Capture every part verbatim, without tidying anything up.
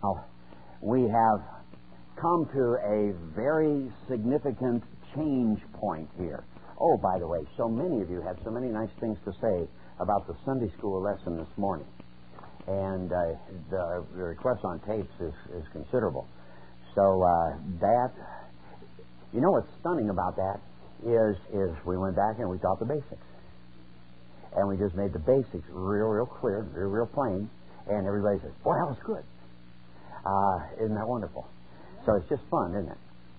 Now, we have come to a very significant change point here. Oh, by the way, so many of you had so many nice things to say about the Sunday school lesson this morning. And uh, the, the request on tapes is, is considerable. So uh, that, you know what's stunning about that is, is we went back and we taught the basics. And we just made the basics real, real clear, real, real plain. And everybody says, boy, that was good. Uh, isn't that wonderful? So it's just fun, isn't it?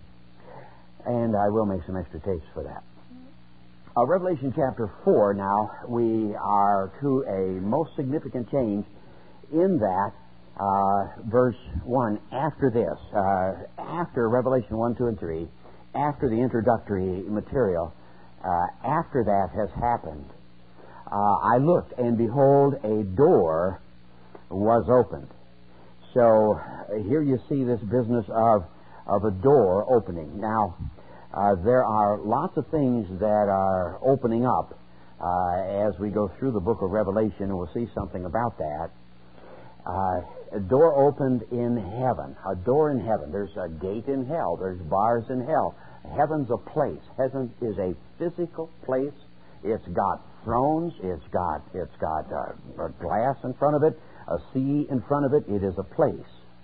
And I will make some extra tapes for that. Uh, Revelation chapter four, now, we are to a most significant change in that uh, verse one, after this, uh, after Revelation one, two, and three, after the introductory material, uh, after that has happened, uh, I looked, and behold, a door was opened. So uh, here you see this business of, of a door opening. Now, uh, there are lots of things that are opening up uh, as we go through the book of Revelation, and we'll see something about that. Uh, a door opened in heaven. A door in heaven. There's a gate in hell. There's bars in hell. Heaven's a place. Heaven is a physical place. It's got thrones. It's got it's got uh, a glass in front of it, a sea in front of it. It is a place.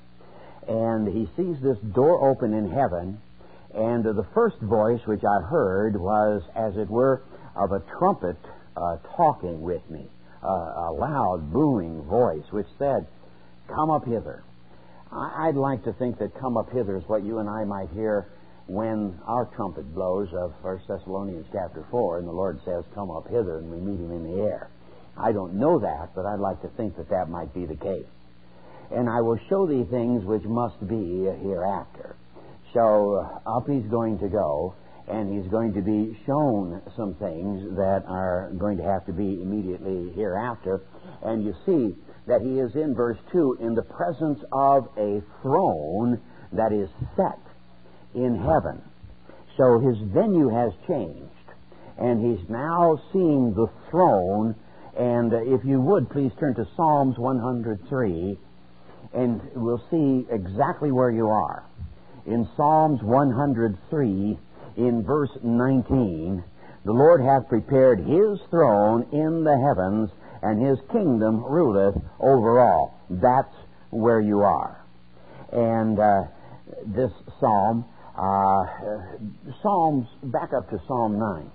And he sees this door open in heaven, and uh, the first voice which I heard was, as it were, of a trumpet uh, talking with me. Uh, a loud, booming voice which said, "Come up hither." I- I'd like to think that "come up hither" is what you and I might hear when our trumpet blows of First Thessalonians chapter four, and the Lord says, "Come up hither," and we meet him in the air. I don't know that, but I'd like to think that that might be the case. "And I will show thee things which must be hereafter." So uh, up he's going to go, and he's going to be shown some things that are going to have to be immediately hereafter. And you see that he is in verse two in the presence of a throne that is set in heaven. So his venue has changed, and he's now seeing the throne. And if you would, please turn to Psalms one hundred three, and we'll see exactly where you are. In Psalms one hundred three, in verse nineteen, the Lord hath prepared his throne in the heavens, and his kingdom ruleth over all. That's where you are. And uh, this psalm, uh, Psalms, back up to Psalm nine.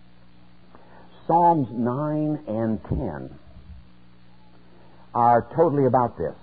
Psalms nine and ten are totally about this.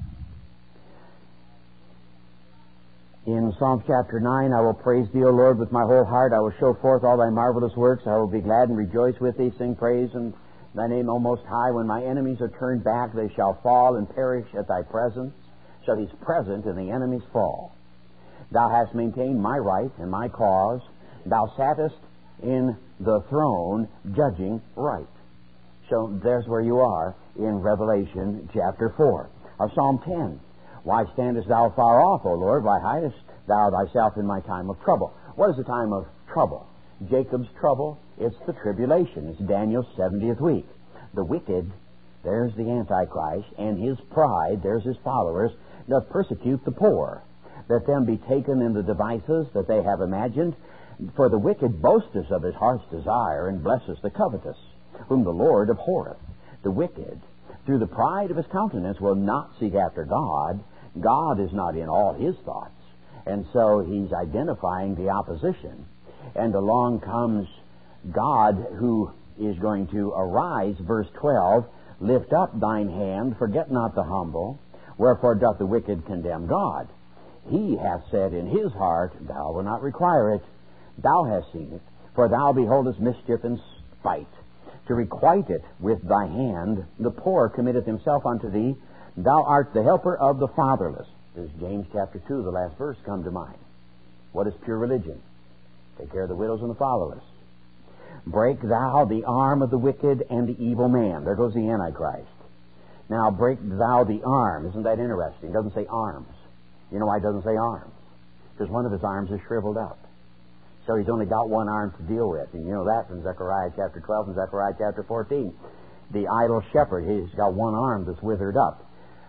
In Psalms chapter nine, "I will praise thee, O Lord, with my whole heart. I will show forth all thy marvelous works. I will be glad and rejoice with thee, sing praise in thy name, O Most High. When my enemies are turned back, they shall fall and perish at thy presence." So he's present and the enemies fall. "Thou hast maintained my right and my cause. Thou sattest in the throne, judging right." So there's where you are in Revelation chapter four. Of Psalm ten. "Why standest thou far off, O Lord? Why hidest thou thyself in my time of trouble?" What is the time of trouble? Jacob's trouble. It's the tribulation. It's Daniel's seventieth week. The wicked, there's the Antichrist, and his pride, there's his followers, doth persecute the poor, that them be taken in the devices that they have imagined. For the wicked boasteth of his heart's desire, and blesses the covetous, whom the Lord abhorreth. The wicked, through the pride of his countenance, will not seek after God. God is not in all his thoughts. And so he's identifying the opposition. And along comes God, who is going to arise, verse twelve, "Lift up thine hand, forget not the humble. Wherefore doth the wicked condemn God? He hath said in his heart, Thou wilt not require it. Thou hast seen it, for thou beholdest mischief and spite. To requite it with thy hand, the poor committeth himself unto thee. Thou art the helper of the fatherless." Does James chapter two, the last verse, come to mind? What is pure religion? Take care of the widows and the fatherless. "Break thou the arm of the wicked and the evil man." There goes the Antichrist. Now, break thou the arm. Isn't that interesting? It doesn't say arms. You know why it doesn't say arms? Because one of his arms is shriveled up. So he's only got one arm to deal with. And you know that from Zechariah chapter twelve and Zechariah chapter fourteen. The idle shepherd, he's got one arm that's withered up.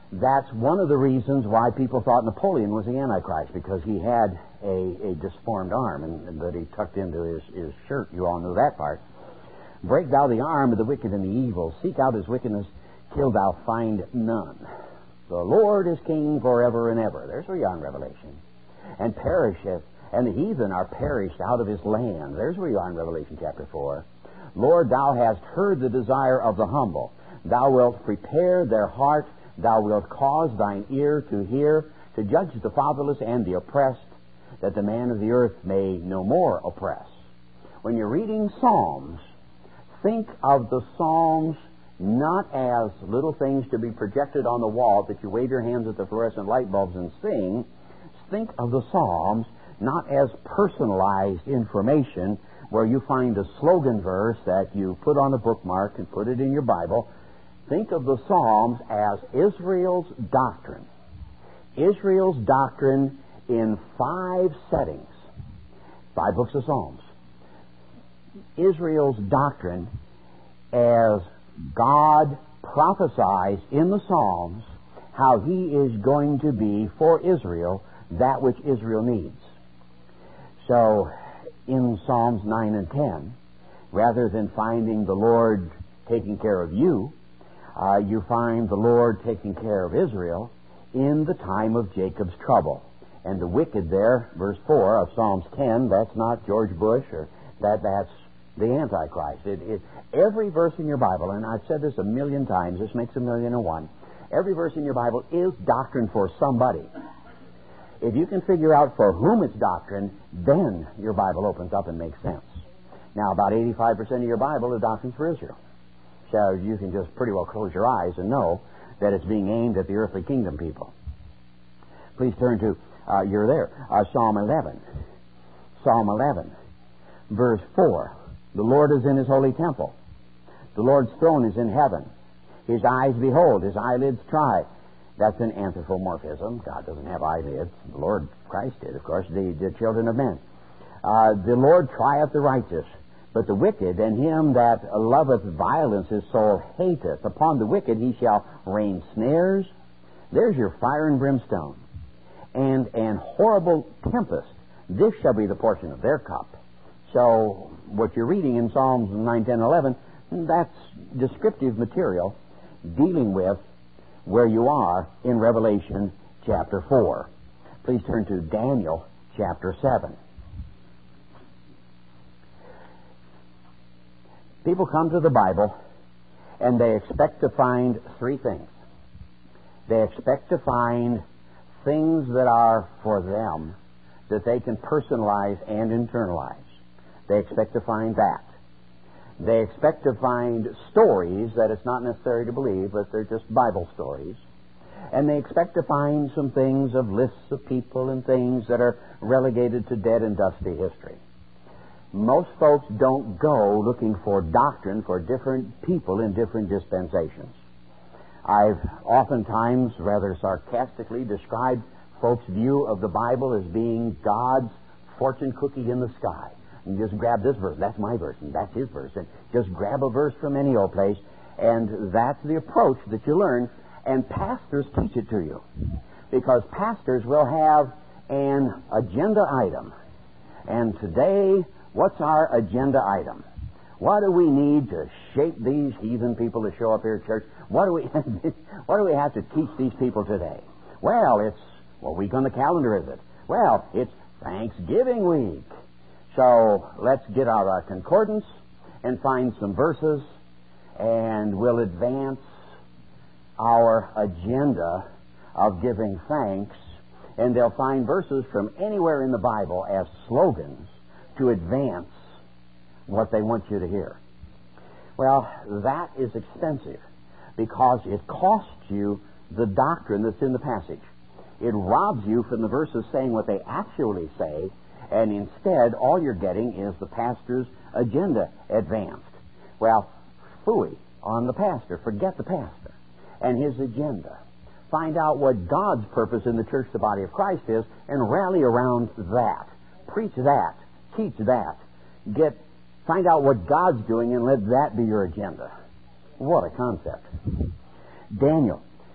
That's one of the reasons why people thought Napoleon was the Antichrist, because he had a, a disformed arm and, and that he tucked into his, his shirt. You all knew that part. Break thou the arm of the wicked and the evil. Seek out his wickedness till thou find none. The Lord is king forever and ever. There's where you are in Revelation. And perisheth, and the heathen are perished out of his land. There's where you are in Revelation chapter four. Lord, thou hast heard the desire of the humble. Thou wilt prepare their heart. Thou wilt cause thine ear to hear, to judge the fatherless and the oppressed, that the man of the earth may no more oppress. When you're reading Psalms, think of the Psalms not as little things to be projected on the wall that you wave your hands at the fluorescent light bulbs and sing. Think of the Psalms not as personalized information where you find a slogan verse that you put on a bookmark and put it in your Bible. Think of the Psalms as Israel's doctrine. Israel's doctrine in five settings. Five books of Psalms. Israel's doctrine as God prophesies in the Psalms how He is going to be for Israel that which Israel needs. So, in Psalms nine and ten, rather than finding the Lord taking care of you, uh, you find the Lord taking care of Israel in the time of Jacob's trouble. And the wicked there, verse four of Psalms ten, that's not George Bush, or that that's the Antichrist. It, it, every verse in your Bible, and I've said this a million times, this makes a million and one, every verse in your Bible is doctrine for somebody. If you can figure out for whom it's doctrine, then your Bible opens up and makes sense. Now, about eighty-five percent of your Bible is doctrine for Israel. So you can just pretty well close your eyes and know that it's being aimed at the earthly kingdom people. Please turn to, uh, you're there, uh, Psalm eleven. Psalm eleven, verse four. The Lord is in His holy temple. The Lord's throne is in heaven. His eyes behold, His eyelids try. That's an anthropomorphism. God doesn't have eyelids. The Lord Christ did, of course, the, the children of men. Uh, the Lord trieth the righteous, but the wicked and him that loveth violence his soul hateth. Upon the wicked He shall rain snares. There's your fire and brimstone. And an horrible tempest. This shall be the portion of their cup. So, what you're reading in Psalms nine, ten, eleven, that's descriptive material dealing with where you are in Revelation chapter four. Please turn to Daniel chapter seven. People come to the Bible and they expect to find three things. They expect to find things that are for them that they can personalize and internalize. They expect to find that. They expect to find stories that it's not necessary to believe, but they're just Bible stories. And they expect to find some things of lists of people and things that are relegated to dead and dusty history. Most folks don't go looking for doctrine for different people in different dispensations. I've oftentimes, rather sarcastically, described folks' view of the Bible as being God's fortune cookie in the sky. And just grab this verse, that's my verse, and that's his verse, and just grab a verse from any old place, and that's the approach that you learn, and pastors teach it to you. Because pastors will have an agenda item. And today, what's our agenda item? What do we need to shape these heathen people to show up here at church? What do we what do we have to teach these people today? Well, it's, what week on the calendar is it? Well, it's Thanksgiving week. So let's get out our concordance and find some verses, and we'll advance our agenda of giving thanks, and they'll find verses from anywhere in the Bible as slogans to advance what they want you to hear. Well, that is expensive because it costs you the doctrine that's in the passage. It robs you from the verses saying what they actually say, and instead, all you're getting is the pastor's agenda advanced. Well, phooey on the pastor. Forget the pastor and his agenda. Find out what God's purpose in the church, the body of Christ, is, and rally around that. Preach that. Teach that. Get, find out what God's doing, and let that be your agenda. What a concept. Daniel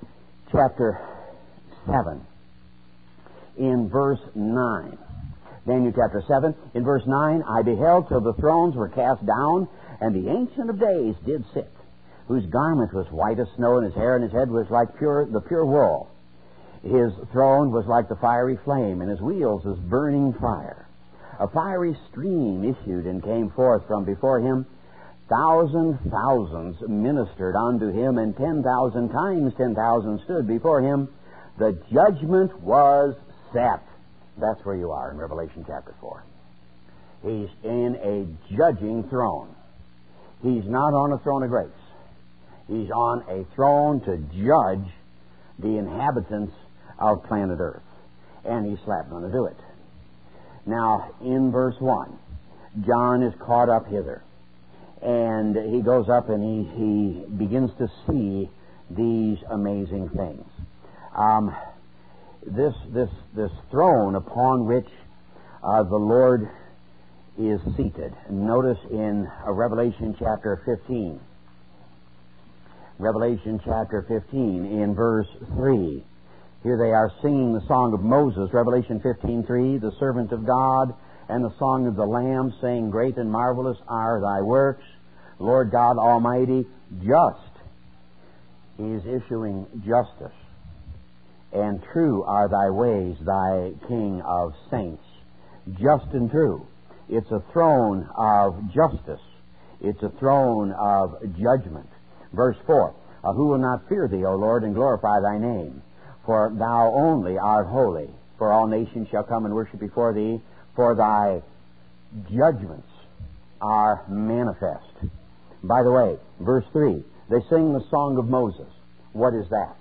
chapter seven, in verse nine. Daniel chapter seven, in verse nine, I beheld till the thrones were cast down, and the Ancient of Days did sit, whose garment was white as snow, and his hair and his head was like pure the pure wool. His throne was like the fiery flame, and his wheels as burning fire. A fiery stream issued and came forth from before him. Thousand thousands ministered unto him, and ten thousand times ten thousand stood before him. The judgment was set. That's where you are in Revelation chapter four. He's in a judging throne. He's not on a throne of grace. He's on a throne to judge the inhabitants of planet Earth. And he's slap going to do it. Now, in verse one, John is caught up hither. And he goes up and he, he begins to see these amazing things. Um, this, this, this throne upon which uh, the Lord is seated. Notice in uh, Revelation chapter fifteen. Revelation chapter fifteen in verse three. Here they are singing the song of Moses. Revelation fifteen three, the servant of God, and the song of the Lamb, saying, Great and marvelous are thy works, Lord God Almighty, just. He is issuing justice. And true are thy ways, thy King of saints. Just and true. It's a throne of justice. It's a throne of judgment. Verse four, uh, Who will not fear thee, O Lord, and glorify thy name? For thou only art holy. For all nations shall come and worship before thee, for thy judgments are manifest. By the way, verse three, they sing the song of Moses. What is that?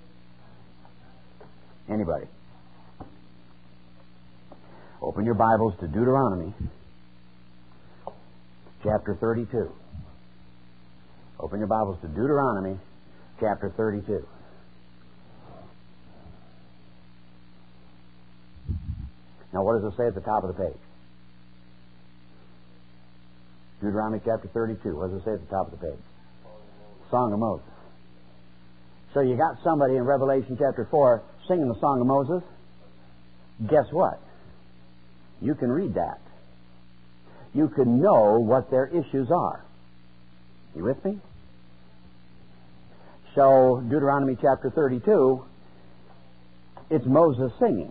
Anybody? Open your Bibles to Deuteronomy chapter thirty-two. Open your Bibles to Deuteronomy chapter thirty-two. Now, what does it say at the top of the page? Deuteronomy chapter thirty-two. What does it say at the top of the page? Song of Moses. So you got somebody in Revelation chapter four singing the Song of Moses. Guess what? You can read that. You can know what their issues are. You with me? So, Deuteronomy chapter thirty-two, it's Moses singing.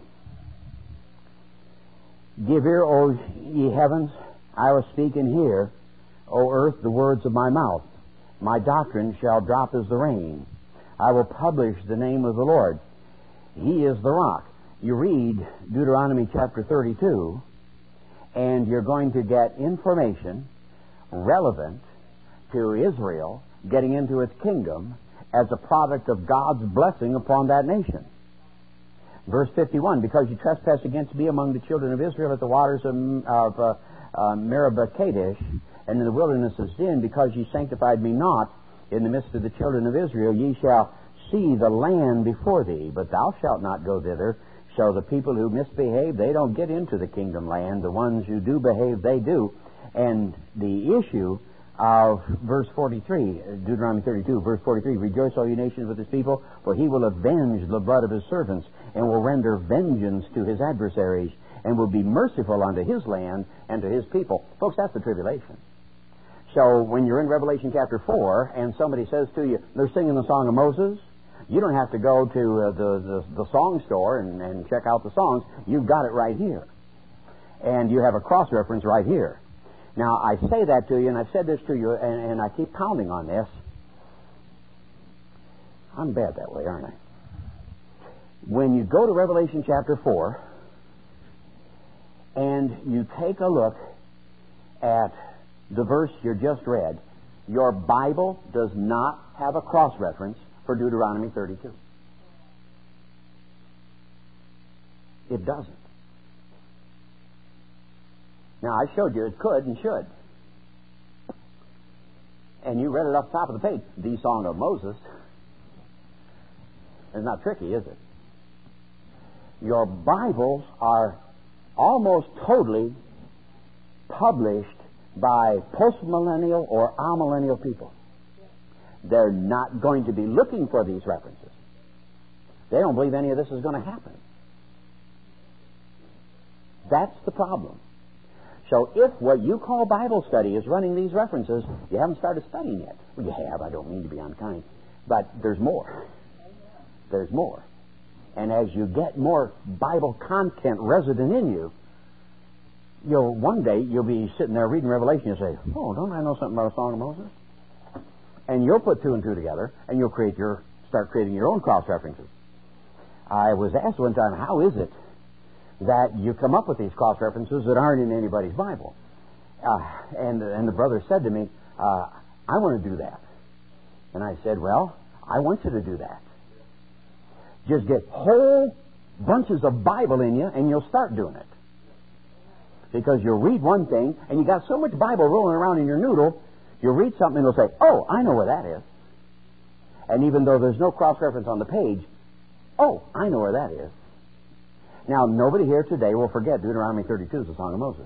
Give ear, O ye heavens, I will speak and hear, O earth, the words of my mouth. My doctrine shall drop as the rain. I will publish the name of the Lord. He is the rock. You read Deuteronomy chapter thirty-two, and you're going to get information relevant to Israel getting into its kingdom as a product of God's blessing upon that nation. Verse fifty-one, Because you trespass against me among the children of Israel at the waters of, of uh, uh, Meribah Kadesh, and in the wilderness of Zin, because ye sanctified me not in the midst of the children of Israel, ye shall see the land before thee, but thou shalt not go thither. So the people who misbehave, they don't get into the kingdom land. The ones who do behave, they do. And the issue of verse forty-three, Deuteronomy thirty-two, verse forty-three, Rejoice, all you nations, with his people, for he will avenge the blood of his servants, and will render vengeance to his adversaries, and will be merciful unto his land and to his people. Folks, that's the tribulation. So when you're in Revelation chapter four, and somebody says to you, they're singing the Song of Moses, you don't have to go to uh, the, the, the song store and, and check out the songs. You've got it right here. And you have a cross-reference right here. Now, I say that to you, and I've said this to you, and, and I keep pounding on this. I'm bad that way, aren't I? When you go to Revelation chapter four, and you take a look at the verse you just read, your Bible does not have a cross-reference for Deuteronomy thirty-two. It doesn't. Now, I showed you it could and should. And you read it off the top of the page, the Song of Moses. It's not tricky, is it? Your Bibles are almost totally published by postmillennial or amillennial people. They're not going to be looking for these references. They don't believe any of this is going to happen. That's the problem. So if what you call Bible study is running these references, you haven't started studying yet. Well, you have. I don't mean to be unkind. But there's more. There's more. And as you get more Bible content resident in you, you'll one day you'll be sitting there reading Revelation and say, oh, don't I know something about a Song of Moses? And you'll put two and two together, and you'll create your start creating your own cross references. I was asked one time, how is it that you come up with these cross references that aren't in anybody's Bible? Uh, and and the brother said to me, uh, I want to do that. And I said, well, I want you to do that. Just get whole bunches of Bible in you, and you'll start doing it. Because you'll read one thing, and you got so much Bible rolling around in your noodle, you'll read something, and it'll say, oh, I know where that is. And even though there's no cross-reference on the page, oh, I know where that is. Now, nobody here today will forget Deuteronomy thirty-two is the Song of Moses.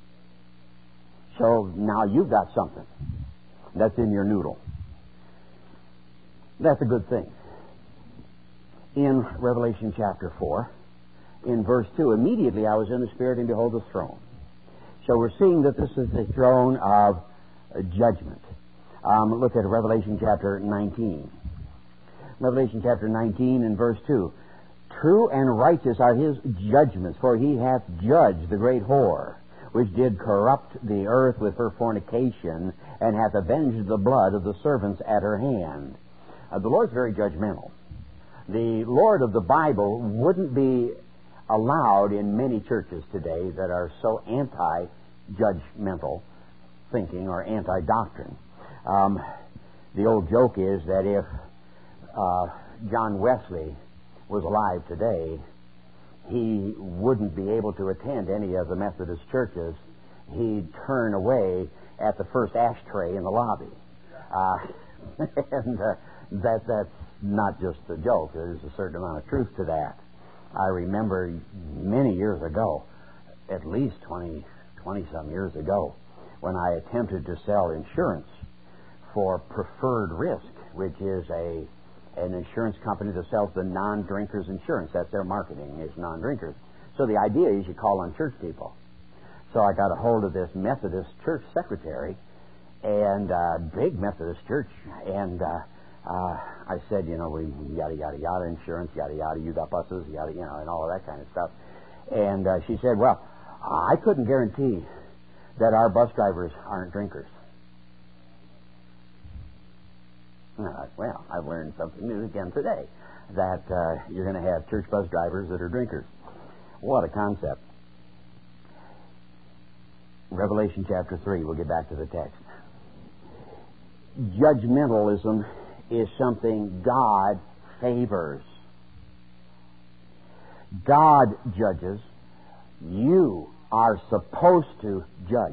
So now you've got something that's in your noodle. That's a good thing. In Revelation chapter four, in verse two, immediately I was in the Spirit, and behold the throne. So we're seeing that this is the throne of judgment. Um, look at Revelation chapter nineteen. Revelation chapter nineteen and verse two. True and righteous are his judgments, for he hath judged the great whore, which did corrupt the earth with her fornication, and hath avenged the blood of the servants at her hand. Uh, the Lord's very judgmental. The Lord of the Bible wouldn't be allowed in many churches today that are so anti-judgmental thinking or anti-doctrine. Um, the old joke is that if uh, John Wesley was alive today, he wouldn't be able to attend any of the Methodist churches. He'd turn away at the first ashtray in the lobby. Uh, and uh, that that's not just a joke. There's a certain amount of truth to that. I remember many years ago, at least twenty, twenty-some years ago, when I attempted to sell insurance for Preferred Risk, which is a an insurance company that sells the non-drinkers insurance. That's their marketing, is non-drinkers. So the idea is you call on church people. So I got a hold of this Methodist church secretary, and uh, big Methodist church, and uh, uh, I said, you know, we yada, yada, yada, insurance, yada, yada, you got buses, yada, you know, and all of that kind of stuff. And uh, she said, well, I couldn't guarantee that our bus drivers aren't drinkers. Uh, well, I've learned something new again today, that uh, you're going to have church bus drivers that are drinkers. What a concept. Revelation chapter three, we'll get back to the text. Judgmentalism is something God favors. God judges. You are supposed to judge.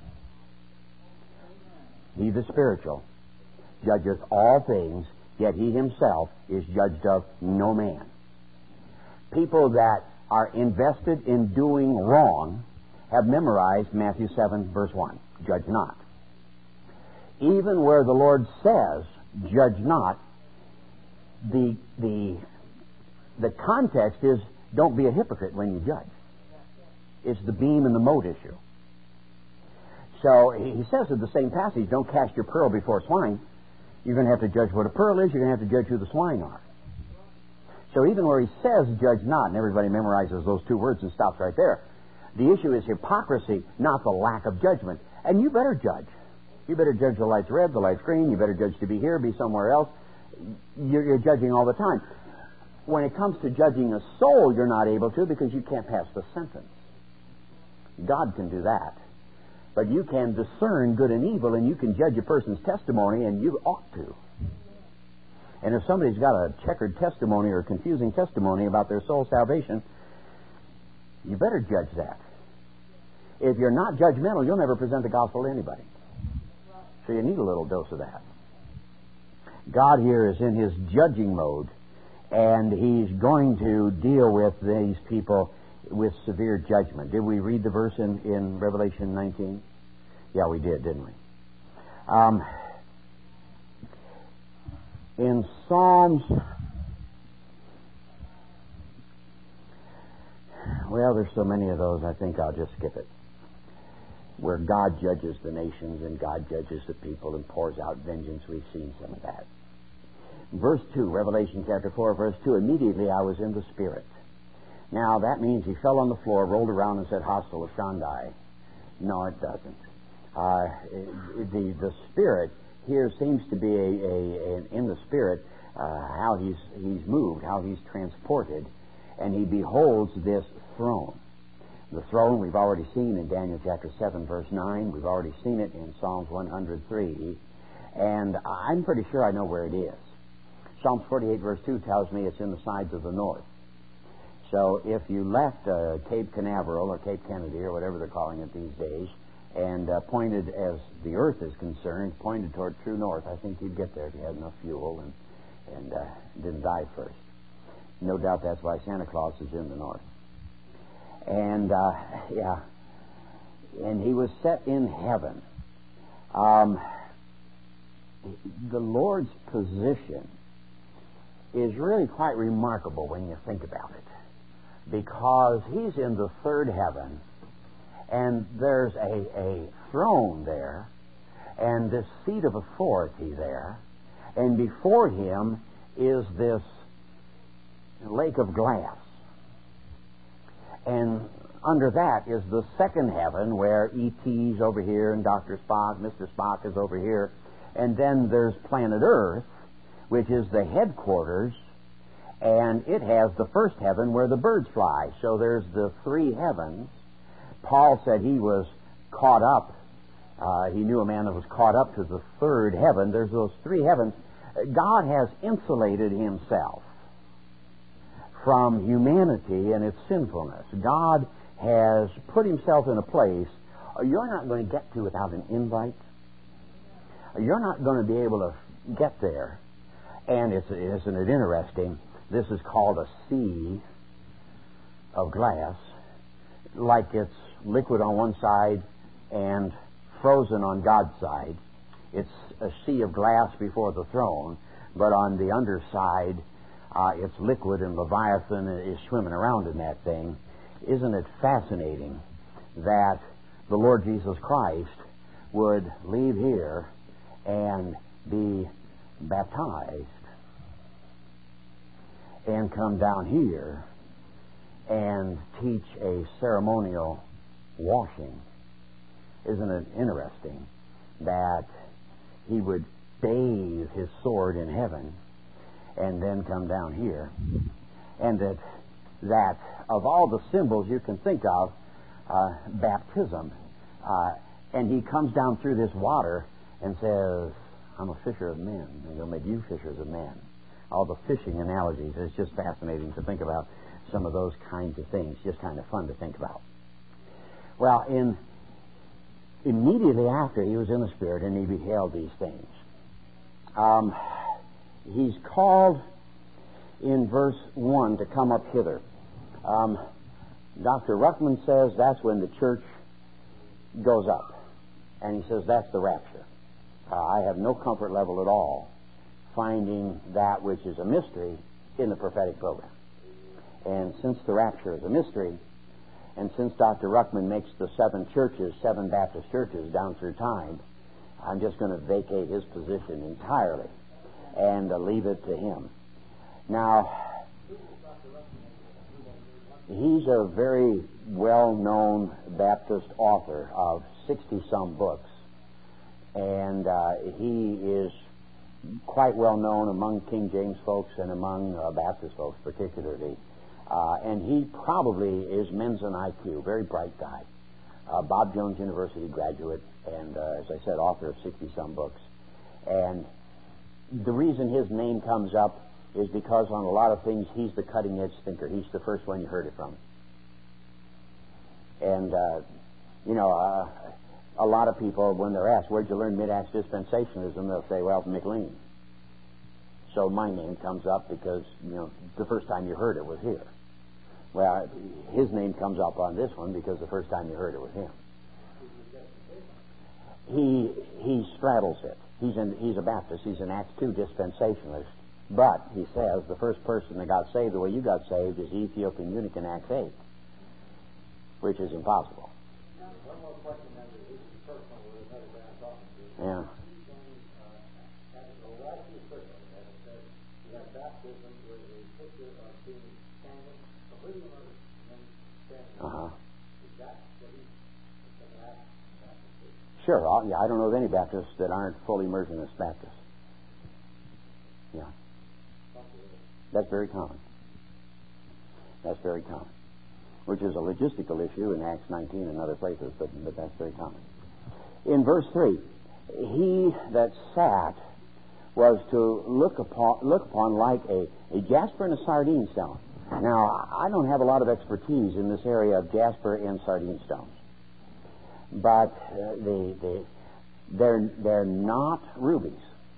He, the spiritual, judgeth all things, yet he himself is judged of no man. People that are invested in doing wrong have memorized Matthew seven, verse one, judge not. Even where the Lord says, judge not, the, the, the context is, don't be a hypocrite when you judge. It's the beam and the mote issue. So he says in the same passage, don't cast your pearl before swine. You're going to have to judge what a pearl is. You're going to have to judge who the swine are. So even where he says judge not, and everybody memorizes those two words and stops right there, the issue is hypocrisy, not the lack of judgment. And you better judge. You better judge the light's red, the light's green. You better judge to be here, be somewhere else. You're, you're judging all the time. When it comes to judging a soul, you're not able to because you can't pass the sentence. God can do that. But you can discern good and evil, and you can judge a person's testimony, and you ought to. And if somebody's got a checkered testimony or confusing testimony about their soul salvation, you better judge that. If you're not judgmental, you'll never present the gospel to anybody. So you need a little dose of that. God here is in his judging mode, and he's going to deal with these people with severe judgment. Did we read the verse in, in Revelation nineteen? Yeah, we did, didn't we? Um, in Psalms Well, there's so many of those, I think I'll just skip it. Where God judges the nations and God judges the people and pours out vengeance. We've seen some of that. Verse two, Revelation chapter four, verse two, immediately I was in the Spirit. Now, that means he fell on the floor, rolled around, and said, Hostile Shandai. No, it doesn't. Uh, the, the Spirit here seems to be, a, a, a in the Spirit, uh, how he's, he's moved, how he's transported, and he beholds this throne. The throne we've already seen in Daniel chapter seven, verse nine. We've already seen it in Psalms one hundred three. And I'm pretty sure I know where it is. Psalms forty-eight, verse two tells me it's in the sides of the north. So if you left uh, Cape Canaveral or Cape Kennedy or whatever they're calling it these days and uh, pointed, as the earth is concerned, pointed toward true north, I think you'd get there if you had enough fuel and, and uh, didn't die first. No doubt that's why Santa Claus is in the north. And, uh, yeah, and he was set in heaven. Um, the Lord's position is really quite remarkable when you think about it, because he's in the third heaven, and there's a, a throne there, and this seat of authority there, and before him is this lake of glass. And under that is the second heaven, where E T's over here and Doctor Spock, Mister Spock is over here. And then there's planet Earth, which is the headquarters, and it has the first heaven where the birds fly. So there's the three heavens. Paul said he was caught up. Uh, he knew a man that was caught up to the third heaven. There's those three heavens. God has insulated himself from humanity and its sinfulness. God has put himself in a place you're not going to get to without an invite. You're not going to be able to get there. And it's, isn't it interesting? This is called a sea of glass, like it's liquid on one side and frozen on God's side. It's a sea of glass before the throne, but on the underside, Uh, it's liquid, and Leviathan is swimming around in that thing. Isn't it fascinating that the Lord Jesus Christ would leave here and be baptized and come down here and teach a ceremonial washing? Isn't it interesting that he would bathe his sword in heaven and then come down here, and that that of all the symbols you can think of, uh, baptism, uh, and he comes down through this water and says, I'm a fisher of men, and he'll make you fishers of men. All the fishing analogies, it's just fascinating to think about some of those kinds of things, just kind of fun to think about. Well, in immediately after he was in the Spirit and he beheld these things, um, he's called in verse one to come up hither. Um, Doctor Ruckman says that's when the church goes up. And he says that's the rapture. Uh, I have no comfort level at all finding that which is a mystery in the prophetic program. And since the rapture is a mystery, and since Doctor Ruckman makes the seven churches, seven Baptist churches down through time, I'm just going to vacate his position entirely and uh, leave it to him. Now, he's a very well-known Baptist author of sixty-some books, and uh, he is quite well-known among King James folks and among uh, Baptist folks particularly, uh, and he probably is men's in I Q, very bright guy, uh, Bob Jones University graduate, and uh, as I said, author of sixty-some books. And the reason his name comes up is because on a lot of things he's the cutting-edge thinker. He's the first one you heard it from. And, uh, you know, uh, a lot of people, when they're asked, where'd you learn mid-acts dispensationalism, they'll say, well, from McLean. So my name comes up because, you know, the first time you heard it was here. Well, his name comes up on this one because the first time you heard it was him. He he straddles it. He's in, he's a Baptist. He's an Acts two dispensationalist. But, he says, the first person that got saved the way you got saved is the Ethiopian eunuch in Acts eight. which is impossible. One more question, then. This is personal with another guy I'm talking to. Yeah. The last few circles, as it says, you have baptism with a picture of being standing, completely immersed, and then standing. Uh-huh. Is that what he's the last baptism? Sure. I'll, yeah, I don't know of any Baptists that aren't fully immersionist Baptists. Yeah. That's very common. That's very common. Which is a logistical issue in Acts nineteen and other places, but, but that's very common. In verse three, he that sat was to look upon, look upon like a, a jasper and a sardine stone. Now, I don't have a lot of expertise in this area of jasper and sardine stones. But uh, they, they, they're, they're not rubies.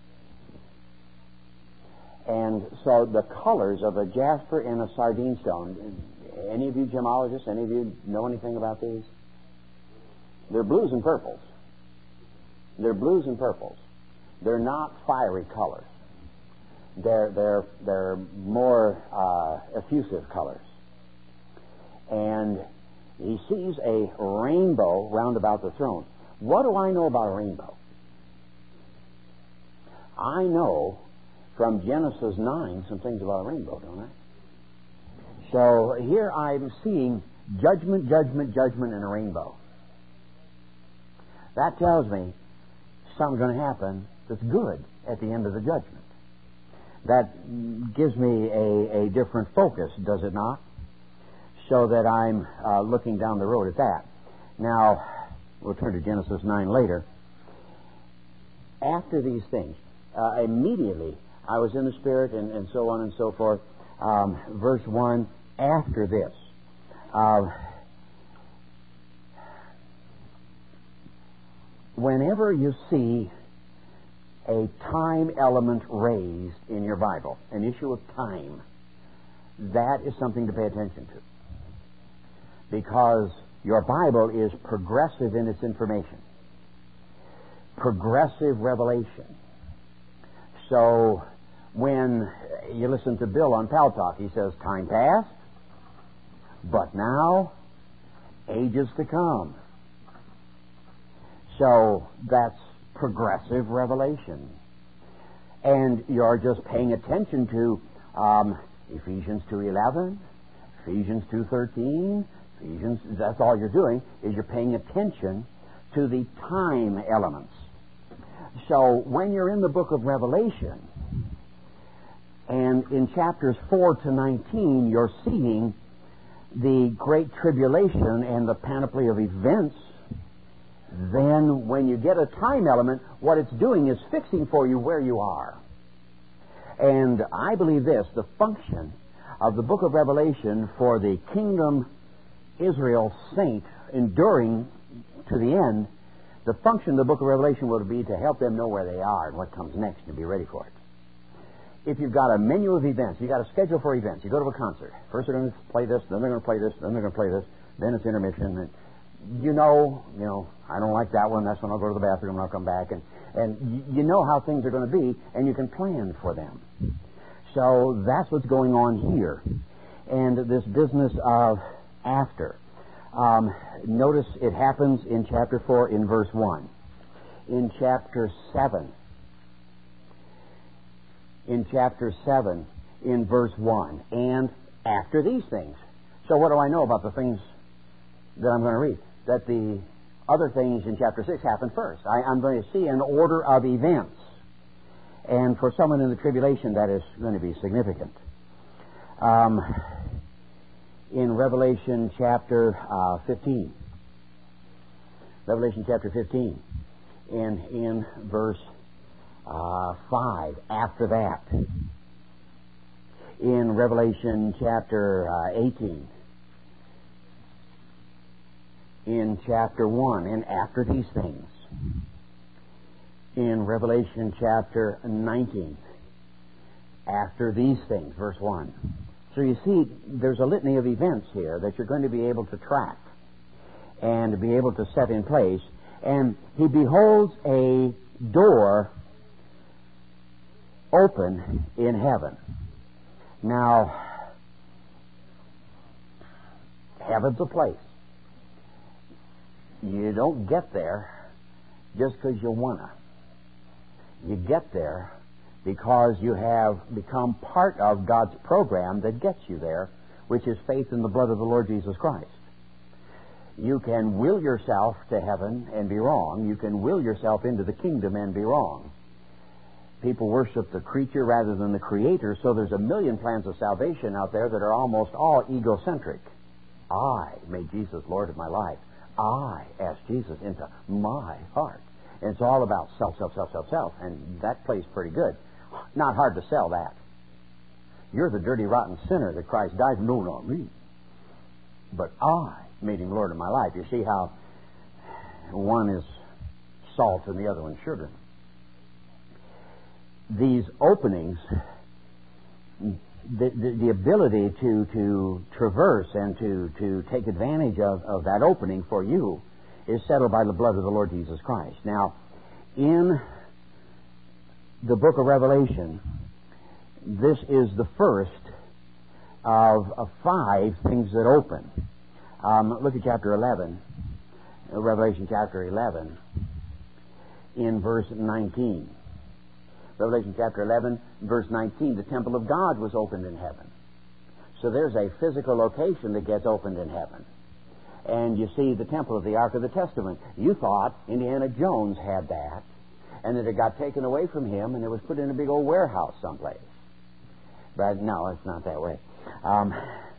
And so the colors of a jasper and a sardine stone, any of you gemologists, any of you know anything about these? They're blues and purples. They're blues and purples. They're not fiery colors. They're, they're, they're more uh, effusive colors. And he sees a rainbow round about the throne. What do I know about a rainbow? I know from Genesis nine some things about a rainbow, don't I? So here I'm seeing judgment, judgment, judgment, and a rainbow. That tells me something's going to happen that's good at the end of the judgment. That gives me a, a different focus, does it not? So that I'm uh, looking down the road at that. Now, we'll turn to Genesis nine later. After these things, uh, immediately I was in the Spirit and, and so on and so forth. Um, verse one, after this. Uh, whenever you see a time element raised in your Bible, an issue of time, that is something to pay attention to. Because your Bible is progressive in its information. Progressive revelation. So, when you listen to Bill on Pal Talk, he says, time past, but now, ages to come. So, that's progressive revelation. And you're just paying attention to um, Ephesians two eleven, Ephesians two thirteen, Ephesians, that's all you're doing, is you're paying attention to the time elements. So when you're in the book of Revelation, and in chapters four to nineteen, you're seeing the great tribulation and the panoply of events, then when you get a time element, what it's doing is fixing for you where you are. And I believe this, the function of the book of Revelation for the kingdom Israel saint enduring to the end, the function of the book of Revelation will be to help them know where they are and what comes next and be ready for it. If you've got a menu of events, you've got a schedule for events, you go to a concert. First they're going to play this, then they're going to play this, then they're going to play this, then it's intermission. And you know, you know, I don't like that one, that's when I'll go to the bathroom and I'll come back. And, and you know how things are going to be, and you can plan for them. So that's what's going on here. And this business of after. Um, notice it happens in chapter four in verse one. In chapter seven. In chapter seven in verse one. And after these things. So what do I know about the things that I'm going to read? That the other things in chapter six happen first. I, I'm going to see an order of events. And for someone in the tribulation, that is going to be significant. Um, in Revelation chapter uh, fifteen. Revelation chapter fifteen. And in verse uh, five, after that. In Revelation chapter uh, eighteen. In chapter one, and after these things. In Revelation chapter nineteen, after these things, verse one. So you see, there's a litany of events here that you're going to be able to track and to be able to set in place. And he beholds a door open in heaven. Now, heaven's a place. you don't get there just because you wanna. You get there because you have become part of God's program that gets you there, which is faith in the blood of the Lord Jesus Christ. You can will yourself to heaven and be wrong. You can will yourself into the kingdom and be wrong. People worship the creature rather than the Creator, so there's a million plans of salvation out there that are almost all egocentric. I made Jesus Lord of my life. I asked Jesus into my heart. And it's all about self, self, self, self, self. And that plays pretty good. Not hard to sell that. You're the dirty, rotten sinner that Christ died. No, not me. But I made Him Lord of my life. You see how one is salt and the other one's sugar. These openings, the, the, the ability to, to traverse and to, to take advantage of, of that opening for you is settled by the blood of the Lord Jesus Christ. Now, in the book of Revelation, this is the first of, of five things that open. Um, look at chapter eleven, Revelation chapter eleven, in verse nineteen. Revelation chapter eleven, verse nineteen, the temple of God was opened in heaven. So there's a physical location that gets opened in heaven. And you see the temple of the Ark of the Testament. You thought Indiana Jones had that, and that it got taken away from him, and it was put in a big old warehouse someplace. But no, it's not that way. Um,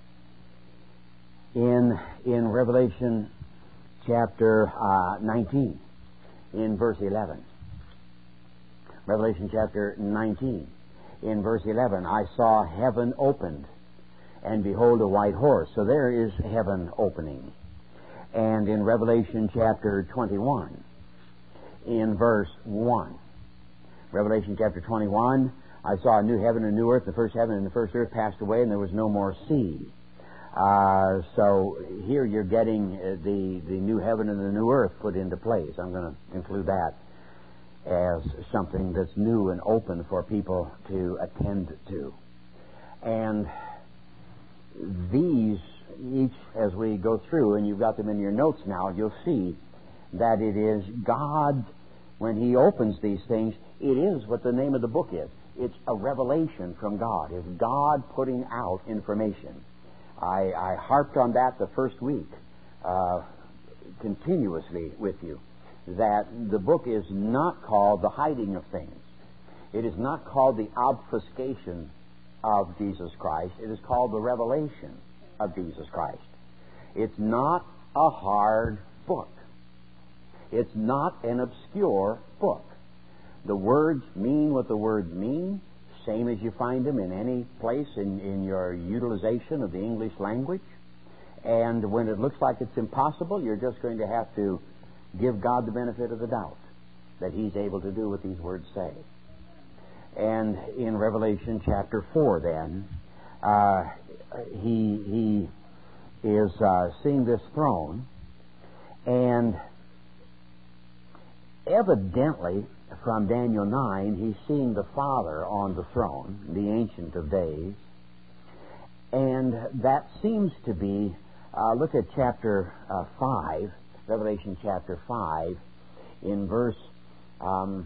in in Revelation chapter uh, nineteen, in verse eleven. Revelation chapter nineteen, in verse eleven, I saw heaven opened, and behold a white horse. So there is heaven opening. And in Revelation chapter twenty-one, in verse one, Revelation chapter twenty-one, I saw a new heaven and a new earth. The first heaven and the first earth passed away, and there was no more sea. Uh, so here you're getting uh, the, the new heaven and the new earth put into place. I'm going to include that as something that's new and open for people to attend to. And these, each as we go through, and you've got them in your notes now, you'll see that it is God, when He opens these things, it is what the name of the book is. It's a revelation from God. It's God putting out information. I, I harped on that the first week, uh, continuously with you, that the book is not called the hiding of things. It is not called the obfuscation of Jesus Christ. It is called the revelation of Jesus Christ. It's not a hard book. It's not an obscure book. The words mean what the words mean, same as you find them in any place in, in your utilization of the English language. And when it looks like it's impossible, you're just going to have to give God the benefit of the doubt that He's able to do what these words say. And in Revelation chapter four, then, uh, he he is uh, seeing this throne, and evidently from Daniel nine, he's seeing the Father on the throne, the Ancient of Days, and that seems to be, uh, look at chapter uh, five, Revelation chapter five, in verse um,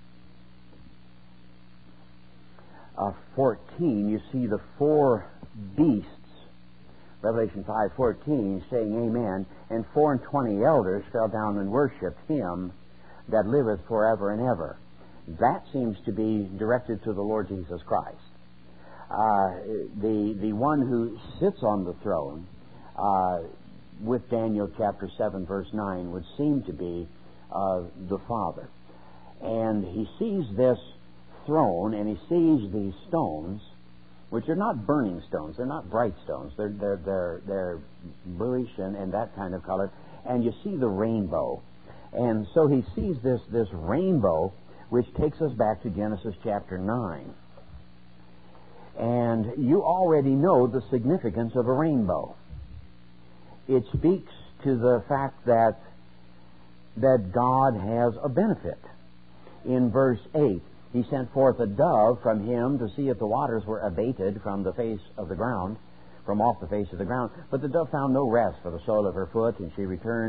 uh, fourteen, you see the four beasts, Revelation five fourteen, saying amen, and four and twenty elders fell down and worshipped Him that liveth forever and ever. That seems to be directed to the Lord Jesus Christ. Uh, the, the one who sits on the throne, uh, with Daniel chapter seven, verse nine, would seem to be uh, the Father. And he sees this throne, and he sees these stones, which are not burning stones. They're not bright stones. They're they're they're, they're bluish and, and that kind of color. And you see the rainbow. And so he sees this this rainbow, which takes us back to Genesis chapter nine. And you already know the significance of a rainbow. It speaks to the fact that that God has a benefit. In verse eight, He sent forth a dove from Him to see if the waters were abated from the face of the ground, from off the face of the ground. But the dove found no rest for the sole of her foot, and she returned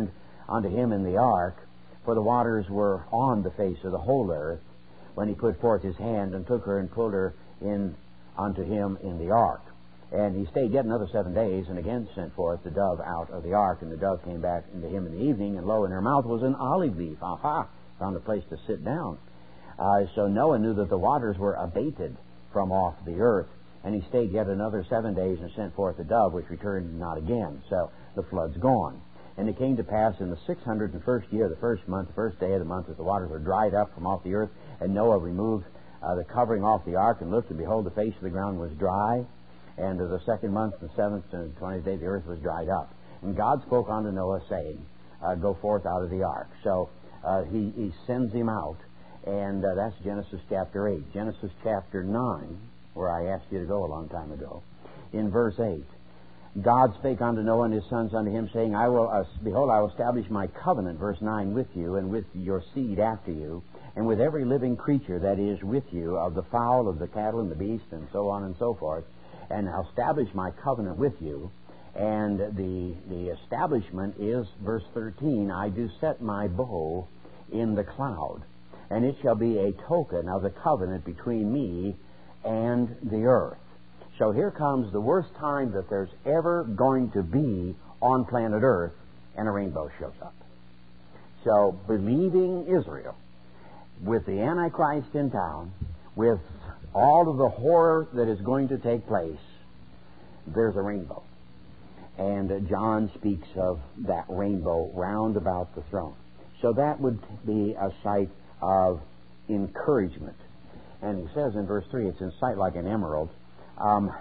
unto him in the ark, for the waters were on the face of the whole earth, when he put forth his hand and took her and pulled her in unto him in the ark. And he stayed yet another seven days, and again sent forth the dove out of the ark, and the dove came back into him in the evening, and lo, in her mouth was an olive leaf. Aha! Found a place to sit down. Uh, so Noah knew that the waters were abated from off the earth, and he stayed yet another seven days and sent forth the dove, which returned not again. So the flood's gone. And it came to pass in the six hundred and first year, the first month, the first day of the month, that the waters were dried up from off the earth, and Noah removed uh, the covering off the ark, and looked, and behold, the face of the ground was dry. And of the second month, the seventh and twentieth day, the earth was dried up. And God spoke unto Noah, saying, uh, Go forth out of the ark. So uh, he, he sends him out, and uh, that's Genesis chapter eight. Genesis chapter nine, where I asked you to go a long time ago, in verse eight. God spake unto Noah and his sons unto him, saying, I will, uh, Behold, I will establish my covenant, verse nine, with you, and with your seed after you, and with every living creature that is with you, of the fowl, of the cattle, and the beast, and so on and so forth. And I'll establish my covenant with you. And the the establishment is, verse thirteen, I do set my bow in the cloud, and it shall be a token of the covenant between me and the earth. So here comes the worst time that there's ever going to be on planet Earth, and a rainbow shows up. So believing Israel, with the Antichrist in town, with all of the horror that is going to take place, there's a rainbow. And uh, John speaks of that rainbow round about the throne. So that would be a sight of encouragement. And he says in verse three, it's in sight like an emerald. Um,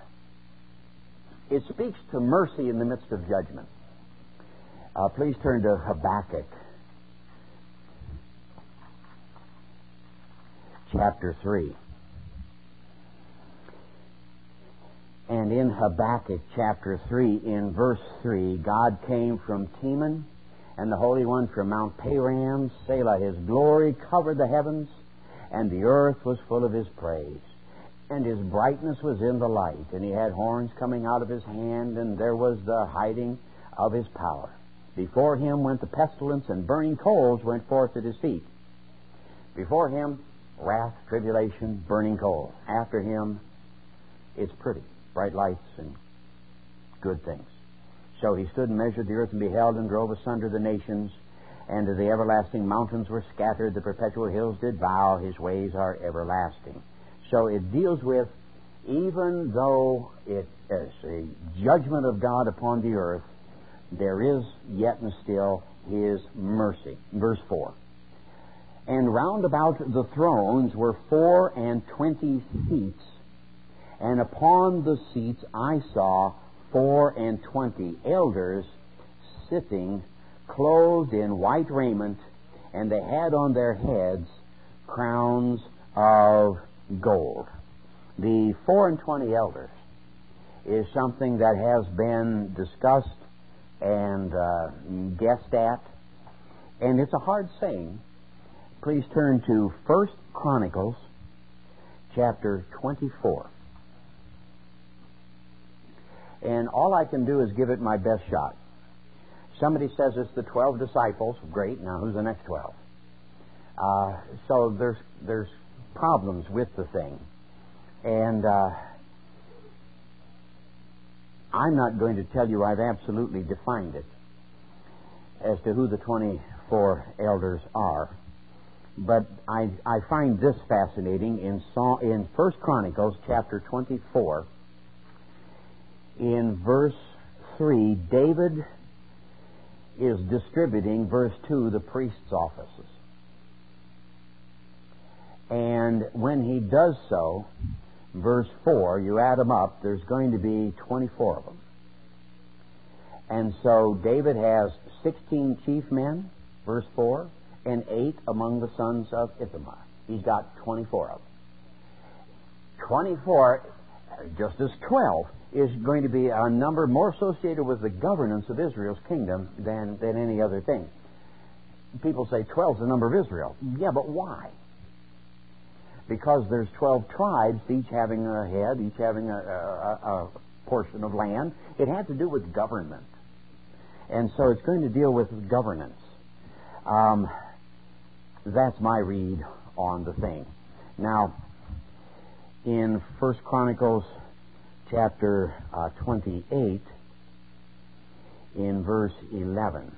it speaks to mercy in the midst of judgment. Uh, please turn to Habakkuk chapter three. And in Habakkuk chapter three, in verse three, God came from Teman, and the Holy One from Mount Paran. Selah, his glory covered the heavens, and the earth was full of his praise. And his brightness was in the light, and he had horns coming out of his hand, and there was the hiding of his power. Before him went the pestilence, and burning coals went forth at his feet. Before him, wrath, tribulation, burning coals. After him, it's pretty, bright lights and good things. So he stood and measured the earth, and beheld, and drove asunder the nations, and the everlasting mountains were scattered, the perpetual hills did bow, his ways are everlasting. So it deals with, even though it is a judgment of God upon the earth, there is yet and still his mercy. Verse four. And round about the thrones were four and twenty seats, and upon the seats I saw four and twenty elders sitting, clothed in white raiment, and they had on their heads crowns of gold. The four and twenty elders is something that has been discussed and uh, guessed at, and it's a hard saying. Please turn to First Chronicles chapter twenty-four. And all I can do is give it my best shot. Somebody says it's the twelve disciples. Great. Now who's the next twelve? Uh, so there's there's problems with the thing. And uh, I'm not going to tell you I've absolutely defined it as to who the twenty-four elders are. But I, I find this fascinating in in First Chronicles chapter twenty-four. In verse three, David is distributing, verse two, the priest's offices. And when he does so, verse four, you add them up, there's going to be twenty-four of them. And so David has sixteen chief men, verse four, and eight among the sons of Ithamar. He's got twenty-four of them. twenty-four, just as twelve, is going to be a number more associated with the governance of Israel's kingdom than, than any other thing. People say twelve is the number of Israel. Yeah, but why? Because there's twelve tribes, each having a head, each having a, a, a portion of land. It had to do with government. And so it's going to deal with governance. Um, that's my read on the thing. Now, in First Chronicles chapter uh, twenty-eight, in verse eleven.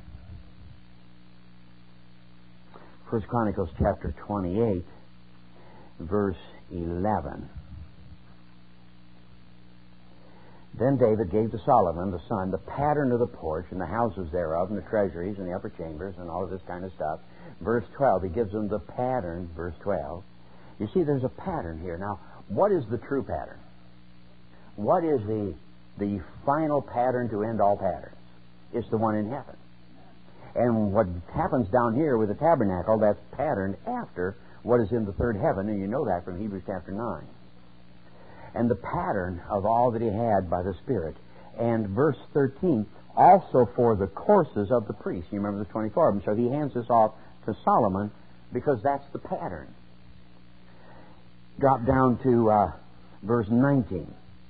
First Chronicles chapter twenty-eight, verse eleven. Then David gave to Solomon, the son, the pattern of the porch and the houses thereof, and the treasuries and the upper chambers and all of this kind of stuff. Verse twelve, he gives them the pattern, verse twelve. You see, there's a pattern here. Now, what is the true pattern? What is the, the final pattern to end all patterns? It's the one in heaven. And what happens down here with the tabernacle, that's patterned after what is in the third heaven, and you know that from Hebrews chapter nine. And the pattern of all that he had by the Spirit. And verse thirteen, also for the courses of the priests. You remember the twenty-four of them. So he hands this off to Solomon because that's the pattern. Drop down to uh, verse nineteen.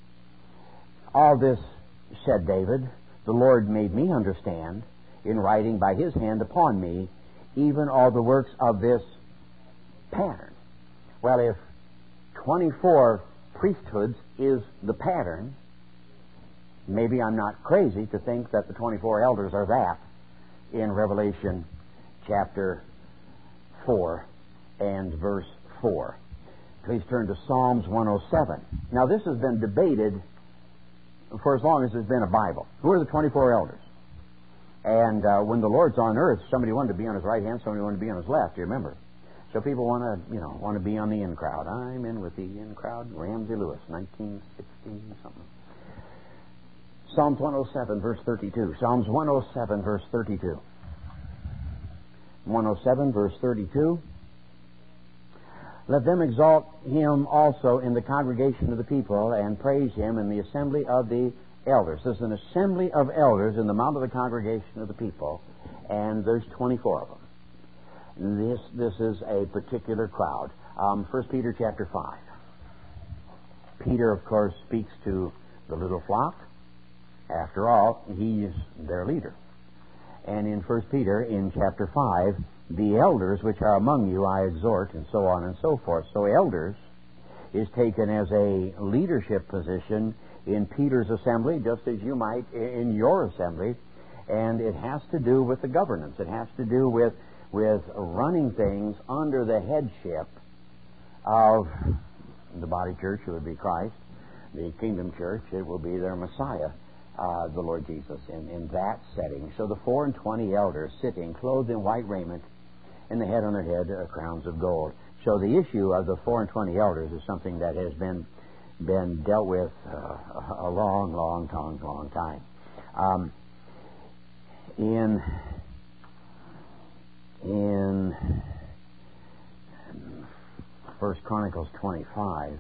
All this, said David, the Lord made me understand in writing by his hand upon me, even all the works of this pattern. Well, if twenty-four priesthoods is the pattern, maybe I'm not crazy to think that the twenty-four elders are that in Revelation chapter four and verse four. Please turn to Psalms one oh seven. Now, this has been debated for as long as there's been a Bible. Who are the twenty-four elders? And uh, when the Lord's on earth, somebody wanted to be on his right hand, somebody wanted to be on his left, you remember? So people want to, you know, want to be on the in crowd. I'm in with the in crowd. Ramsey Lewis, nineteen sixty something. Psalms one oh seven, verse thirty-two. Psalms one oh seven, verse thirty-two. one oh seven, verse thirty-two. Let them exalt him also in the congregation of the people, and praise him in the assembly of the elders. There's an assembly of elders in the mount of the congregation of the people, and there's twenty-four of them. This this is a particular crowd. Um, First Peter chapter five. Peter, of course, speaks to the little flock. After all, he's their leader. And in First Peter, in chapter five, the elders which are among you I exhort, and so on and so forth. So elders is taken as a leadership position in Peter's assembly, just as you might in your assembly. And it has to do with the governance. It has to do with with running things under the headship of the body church, it would be Christ. The kingdom church, it will be their Messiah, uh, the Lord Jesus, in, in that setting. So the four and twenty elders sitting, clothed in white raiment, and the head on their head uh, crowns of gold. So the issue of the four and twenty elders is something that has been been dealt with uh, a long, long, long, long time. Um, in in First Chronicles twenty-five,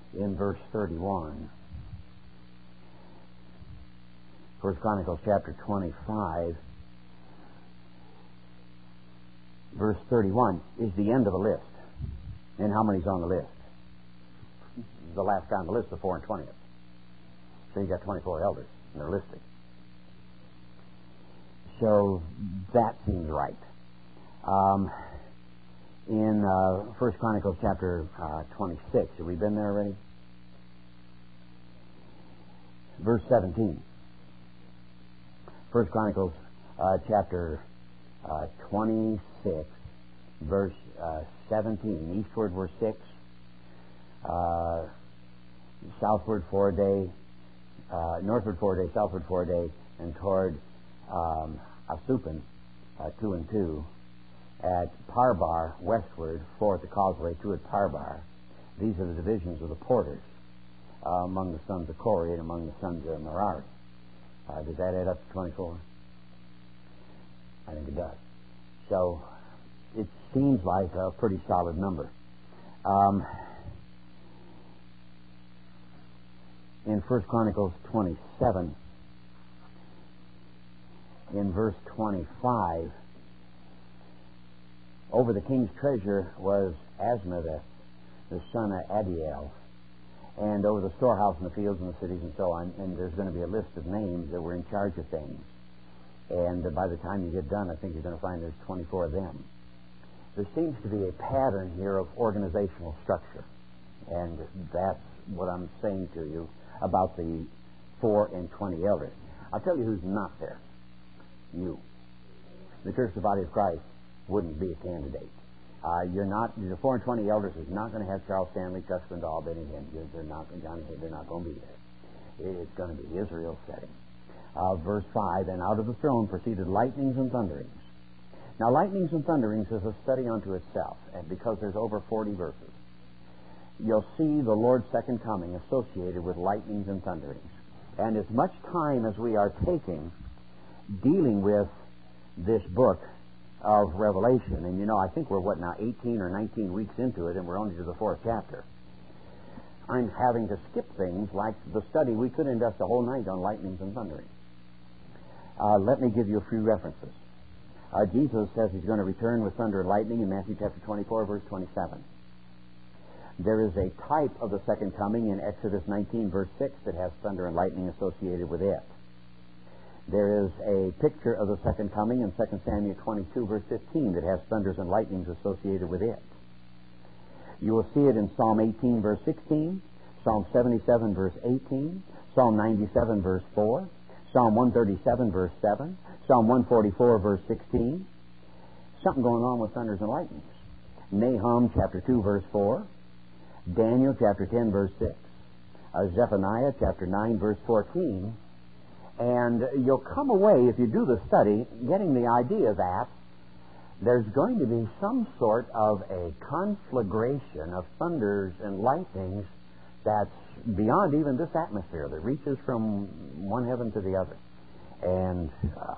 in verse thirty-one. First Chronicles chapter twenty-five, verse thirty-one is the end of the list. And how many's on the list? The last guy on the list, the four and twentieth. So you got twenty-four elders, and they're listed. So that seems right. Um, in uh, First Chronicles chapter uh, twenty-six, have we been there already? Verse seventeen. First Chronicles uh, chapter uh, twenty-six, verse uh, seventeen. Eastward were six, uh, southward four a day, uh, northward four a day, southward four a day, and toward um, Asupin, uh, two and two. At Parbar, westward, four at the causeway, two at Parbar. These are the divisions of the porters uh, among the sons of Kori and among the sons of Merari. Uh, does that add up to twenty-four? I think it does. So it seems like a pretty solid number. Um, in First Chronicles twenty-seven, in verse twenty-five, over the king's treasure was Asmaveth, the son of Adiel, and over the storehouse and the fields and the cities and so on, and there's going to be a list of names that were in charge of things. And uh, by the time you get done, I think you're going to find there's twenty-four of them. There seems to be a pattern here of organizational structure, and that's what I'm saying to you about the four and twenty elders. I'll tell you who's not there. You. The Church of the Body of Christ wouldn't be a candidate. Uh, you're not. The four and twenty elders is not going to have Charles Stanley, Gus Swindoll, Benny Hinn. They're not. Johnny Hinn. They're not going to be there. It's going to be Israel's setting. Uh, verse five. And out of the throne proceeded lightnings and thunderings. Now, lightnings and thunderings is a study unto itself, and because there's over forty verses, you'll see the Lord's second coming associated with lightnings and thunderings. And as much time as we are taking dealing with this book of Revelation, and you know, I think we're, what now, eighteen or nineteen weeks into it, and we're only to the fourth chapter. I'm having to skip things like the study. We could invest a whole night on lightnings and thunderings. Uh, let me give you a few references. Uh, Jesus says he's going to return with thunder and lightning in Matthew chapter twenty-four, verse twenty-seven. There is a type of the second coming in Exodus nineteen, verse six, that has thunder and lightning associated with it. There is a picture of the second coming in Second Samuel twenty-two, verse fifteen, that has thunders and lightnings associated with it. You will see it in Psalm eighteen, verse sixteen, Psalm seventy-seven, verse eighteen, Psalm ninety-seven, verse four, Psalm one thirty-seven, verse seven, Psalm one forty-four, verse sixteen. Something going on with thunders and lightnings. Nahum chapter two, verse four, Daniel chapter ten, verse six, uh, Zephaniah chapter nine, verse fourteen. And you'll come away, if you do the study, getting the idea that there's going to be some sort of a conflagration of thunders and lightnings that's beyond even this atmosphere, that reaches from one heaven to the other. And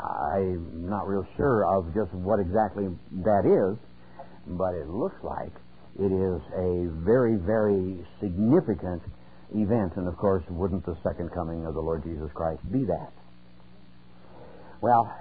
I'm not real sure of just what exactly that is, but it looks like it is a very, very significant event. And, of course, wouldn't the second coming of the Lord Jesus Christ be that? Well,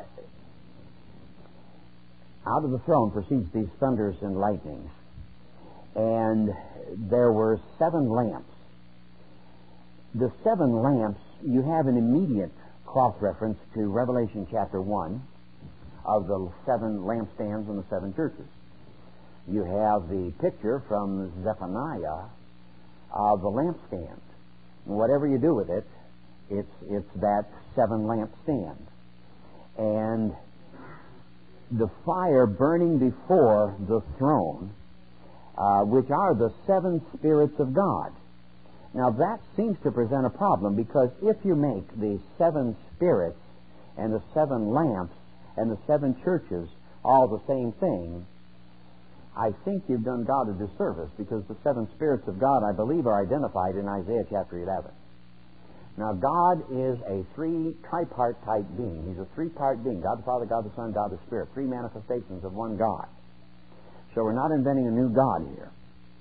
out of the throne proceeds these thunders and lightnings. And there were seven lamps. The seven lamps, you have an immediate cross-reference to Revelation chapter one of the seven lampstands and the seven churches. You have the picture from Zephaniah of the lampstand. Whatever you do with it, it's it's that seven lampstand. And the fire burning before the throne, uh, which are the seven spirits of God. Now that seems to present a problem, because if you make the seven spirits and the seven lamps and the seven churches all the same thing, I think you've done God a disservice, because the seven spirits of God, I believe, are identified in Isaiah chapter eleven. Now, God is a three tripart type being. He's a three-part being: God the Father, God the Son, God the Spirit. Three manifestations of one God. So we're not inventing a new God here.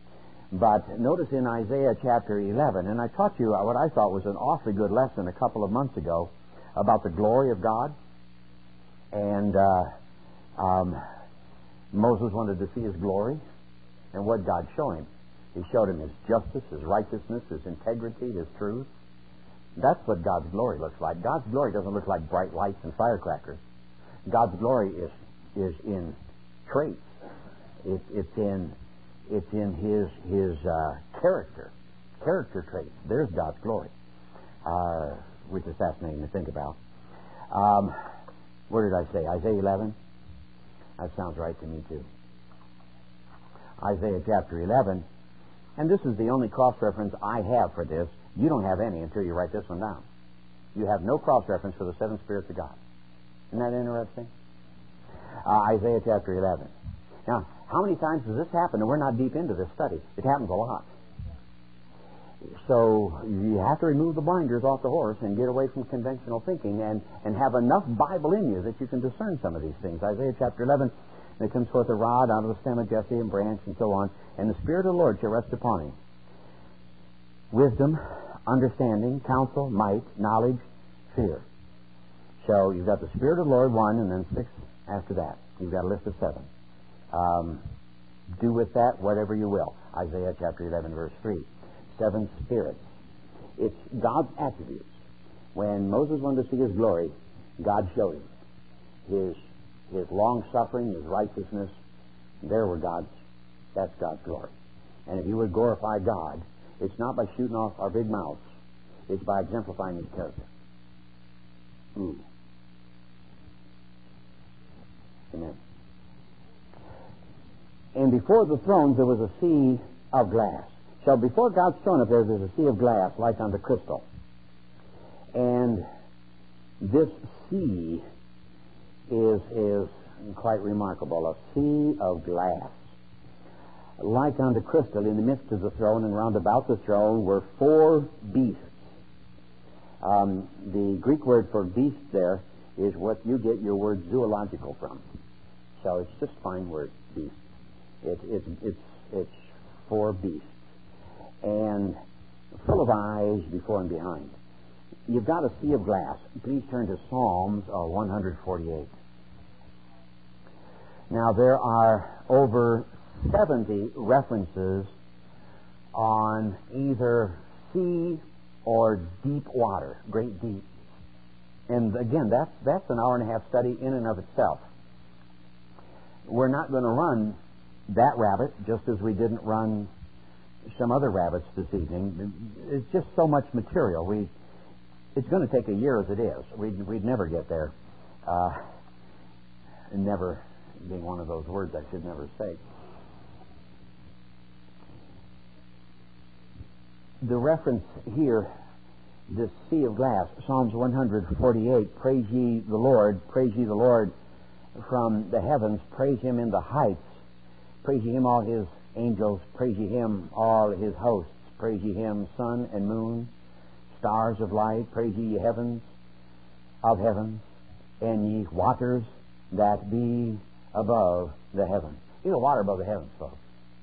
But notice in Isaiah chapter eleven, and I taught you what I thought was an awfully good lesson a couple of months ago about the glory of God. And uh, um, Moses wanted to see his glory. And what did God show him? He showed him his justice, his righteousness, his integrity, his truth. That's what God's glory looks like. God's glory doesn't look like bright lights and firecrackers. God's glory is is in traits. It, it's in it's in his his uh, character, character traits. There's God's glory, uh, which is fascinating to think about. Um, where did I say? Isaiah eleven. That sounds right to me too. Isaiah chapter eleven, and this is the only cross-reference I have for this. You don't have any until you write this one down. You have no cross-reference for the seven spirits of God. Isn't that interesting? Uh, Isaiah chapter eleven. Now, how many times does this happen? And we're not deep into this study. It happens a lot. So you have to remove the blinders off the horse and get away from conventional thinking and, and have enough Bible in you that you can discern some of these things. Isaiah chapter eleven, there comes forth a rod out of the stem of Jesse and branch and so on, and the Spirit of the Lord shall rest upon him. Wisdom, understanding, counsel, might, knowledge, fear. So you've got the Spirit of the Lord, one, and then six after that. You've got a list of seven. Um, do with that whatever you will. Isaiah chapter eleven, verse three. Seven spirits. It's God's attributes. When Moses wanted to see his glory, God showed him his his long-suffering, his righteousness. There were God's, that's God's glory. And if you would glorify God, it's not by shooting off our big mouths. It's by exemplifying his character. Ooh. Amen. And before the thrones there was a sea of glass. So before God's throne up there, there's a sea of glass like unto crystal. And this sea is is quite remarkable. A sea of glass like unto crystal. In the midst of the throne and round about the throne were four beasts. Um, the Greek word for beast there is what you get your word zoological from. So it's just a fine word, beast. It, it, it's, it's four beasts. And full of eyes before and behind. You've got a sea of glass. Please turn to Psalms uh, one forty-eight. Now there are over seventy references on either sea or deep water, great deep. And again, that's, that's an hour and a half study in and of itself. We're not going to run that rabbit, just as we didn't run some other rabbits this evening. It's just so much material. We, it's going to take a year as it is. We'd, we'd never get there. Uh, never being one of those words I should never say. The reference here, this sea of glass, Psalms one forty-eight, praise ye the Lord, praise ye the Lord from the heavens, praise him in the heights, praise ye him all his angels, praise ye him all his hosts, praise ye him sun and moon, stars of light, praise ye heavens of heavens, and ye waters that be above the heavens. You know, water above the heavens, folks.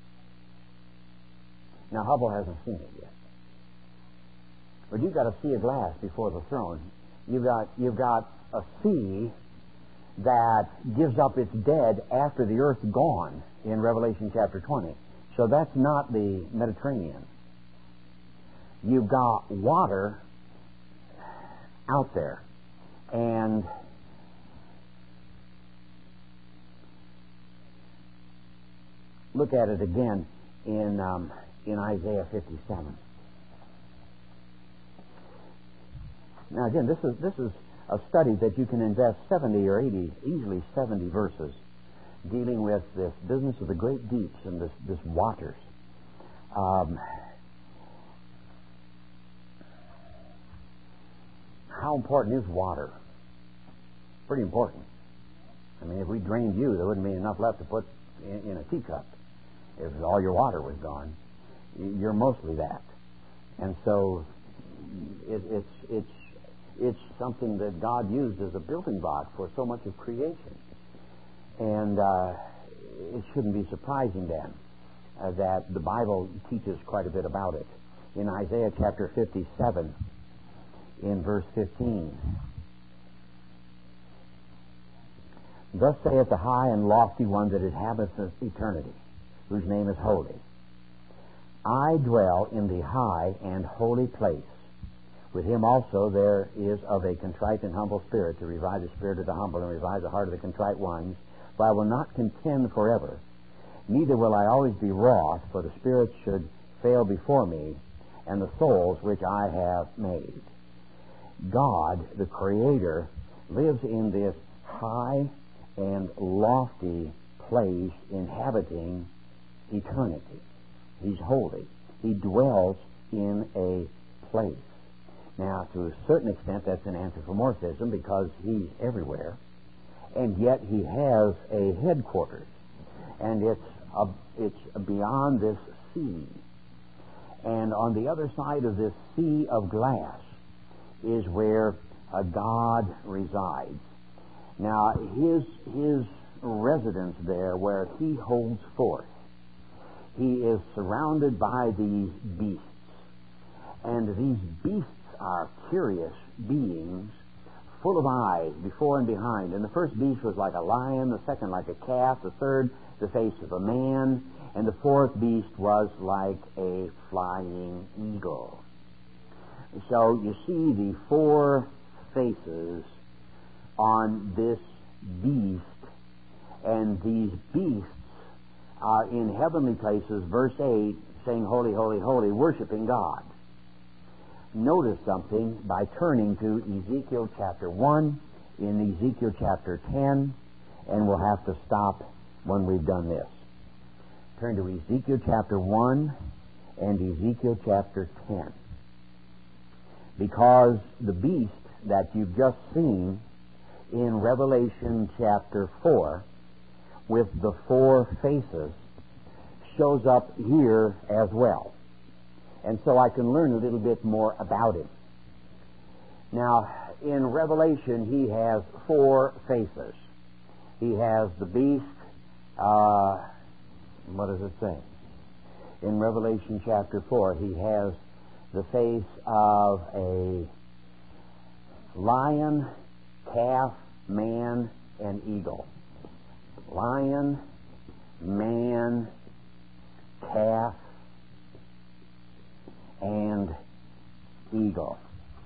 Now, Hubble hasn't seen it yet. But you've got a sea of glass before the throne. You've got you've got a sea that gives up its dead after the earth's gone in Revelation chapter twenty. So that's not the Mediterranean. You've got water out there. And look at it again in um, in Isaiah fifty-seven. Now again, this is this is a study that you can invest seventy or eighty, easily seventy verses, dealing with this business of the great deeps and this, this waters. Um, how important is water? Pretty important. I mean, if we drained you, there wouldn't be enough left to put in, in a teacup. If all your water was gone, you're mostly that. And so it, it's it's it's something that God used as a building block for so much of creation. And uh, it shouldn't be surprising then uh, that the Bible teaches quite a bit about it. In Isaiah chapter fifty-seven, in verse fifteen, thus saith the high and lofty one that inhabiteth eternity, whose name is holy. I dwell in the high and holy place. With him also there is of a contrite and humble spirit, to revive the spirit of the humble and revive the heart of the contrite ones. For I will not contend forever, neither will I always be wroth, for the spirits should fail before me, and the souls which I have made. God, the Creator, lives in this high and lofty place, inhabiting eternity. He's holy. He dwells in a place. Now, to a certain extent, that's an anthropomorphism, because he's everywhere, and yet he has a headquarters, and it's a, it's beyond this sea. And on the other side of this sea of glass is where a God resides. Now, his his residence there, where he holds forth, he is surrounded by these beasts. And these beasts are curious beings, full of eyes before and behind. And the first beast was like a lion, the second like a calf, the third the face of a man, and the fourth beast was like a flying eagle. So you see the four faces on this beast, and these beasts are in heavenly places, verse eight, saying, holy, holy, holy, worshiping God. Notice something by turning to Ezekiel chapter one, in Ezekiel chapter ten, and we'll have to stop when we've done this. Turn to Ezekiel chapter one and Ezekiel chapter ten. Because the beast that you've just seen in Revelation chapter four, with the four faces, shows up here as well. And so I can learn a little bit more about him. Now, in Revelation, he has four faces. He has the beast, uh, what does it say? In Revelation chapter four, he has the face of a lion, calf, man, and eagle. Lion, man, calf, and eagle.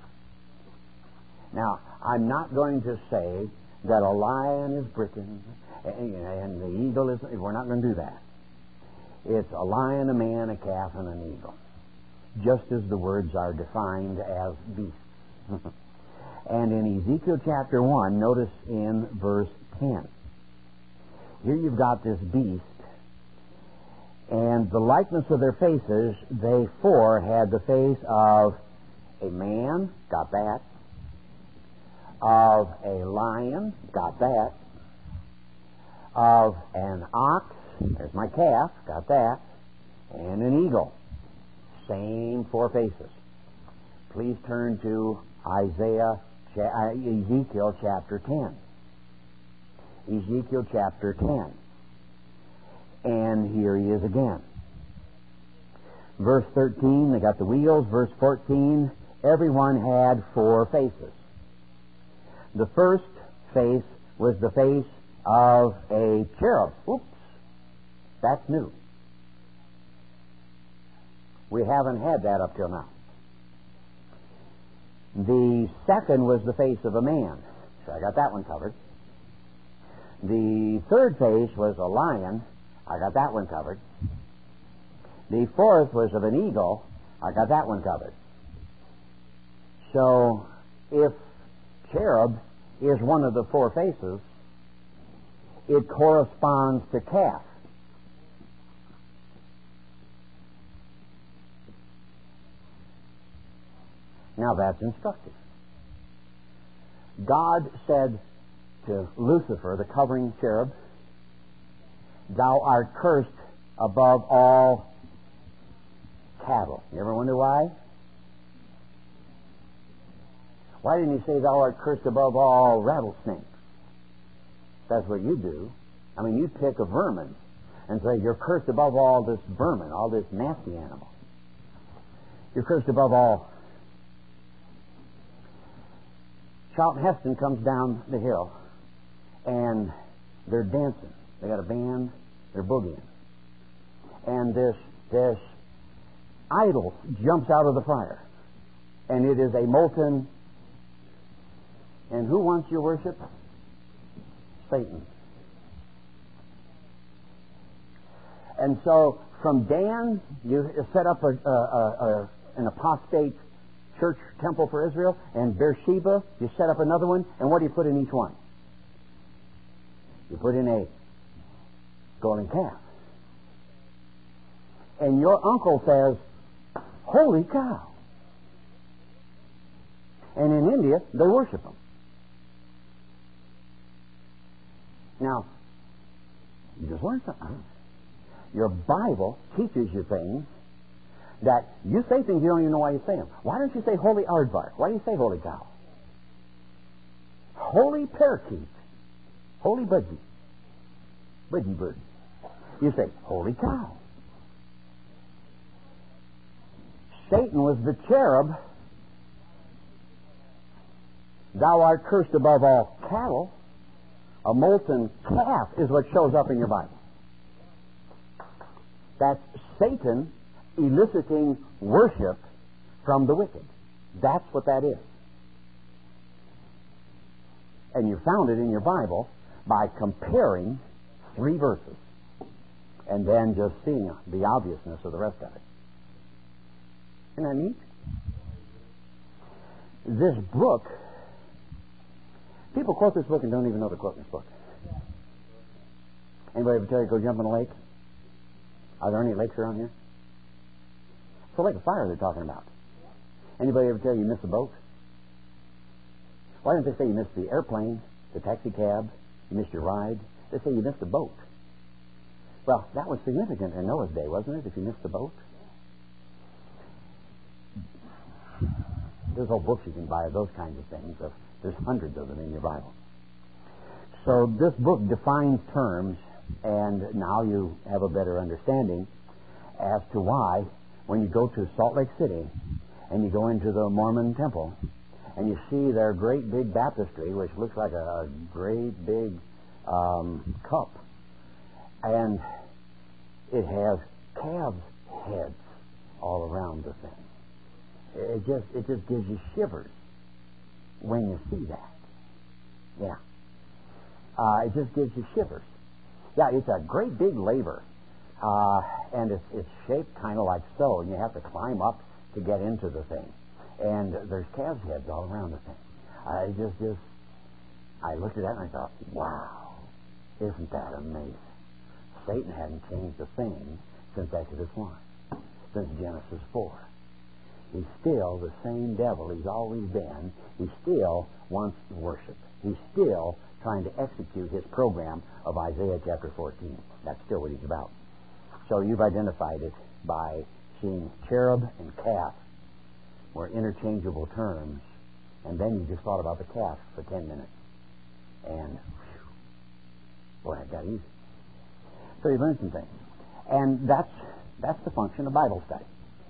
Now, I'm not going to say that a lion is Britain and the eagle is... We're not going to do that. It's a lion, a man, a calf, and an eagle, just as the words are defined as beasts. And in Ezekiel chapter one, notice in verse ten, here you've got this beast, and the likeness of their faces, they four had the face of a man, got that, of a lion, got that, of an ox, there's my calf, got that, and an eagle. Same four faces. Please turn to Isaiah, Ezekiel chapter ten. Ezekiel chapter ten. And here he is again. Verse thirteen, they got the wheels. Verse fourteen, everyone had four faces. The first face was the face of a cherub. Oops, that's new. We haven't had that up till now. The second was the face of a man. So I got that one covered. The third face was a lion. I got that one covered. The fourth was of an eagle. I got that one covered. So, if cherub is one of the four faces, it corresponds to calf. Now that's instructive. God said to Lucifer, the covering cherub, "Thou art cursed above all cattle." You ever wonder why? Why didn't he say, "Thou art cursed above all rattlesnakes"? That's what you do. I mean, you pick a vermin, and say, you're cursed above all this vermin, all this nasty animal. You're cursed above all. Charlton Heston comes down the hill, and they're dancing. They got a band, they're boogieing. And this, this idol jumps out of the fire, and it is a molten. And who wants your worship? Satan. And so from Dan, you set up a, a, a, an apostate church temple for Israel, and Beersheba, you set up another one, and what do you put in each one? You put in a golden calf. And your uncle says, holy cow. And in India, they worship them. Now, you just learned something. Your Bible teaches you things that you say things you don't even know why you say them. Why don't you say holy aardvark? Why do you say holy cow? Holy parakeet. Holy budgie. Budgie bird. You say holy cow. Satan was the cherub. Thou art cursed above all cattle. A molten calf is what shows up in your Bible. That's Satan eliciting worship from the wicked. That's what that is. And you found it in your Bible by comparing three verses and then just seeing the obviousness of the rest of it. Isn't that neat? This book, people quote this book and don't even know they're quoting this book. Anybody ever tell you to go jump in a lake? Are there any lakes around here? It's a lake of fire they're talking about. Anybody ever tell you you missed the boat? Why don't they say you missed the airplane, the taxi cab, you missed your ride? They say you missed the boat. Well, that was significant in Noah's day, wasn't it, if you missed the boat? There's whole books you can buy of those kinds of things. There's hundreds of them in your Bible. So this book defines terms, and now you have a better understanding as to why when you go to Salt Lake City and you go into the Mormon temple and you see their great big baptistry, which looks like a great big um, cup, and it has calves' heads all around the thing. It just it just gives you shivers when you see that. Yeah. Uh, it just gives you shivers. Yeah, it's a great big labor. Uh, and it's, it's shaped kind of like so, and you have to climb up to get into the thing. And there's calves' heads all around the thing. I just, just, I looked at that and I thought, wow, isn't that amazing? Satan hadn't changed a thing since Exodus one, since Genesis four. He's still the same devil he's always been. He still wants worship. He's still trying to execute his program of Isaiah chapter fourteen. That's still what he's about. So you've identified it by seeing cherub and calf were interchangeable terms, and then you just thought about the calf for ten minutes. And, whew, boy, that got easy. So you learned some things. And that's that's the function of Bible study.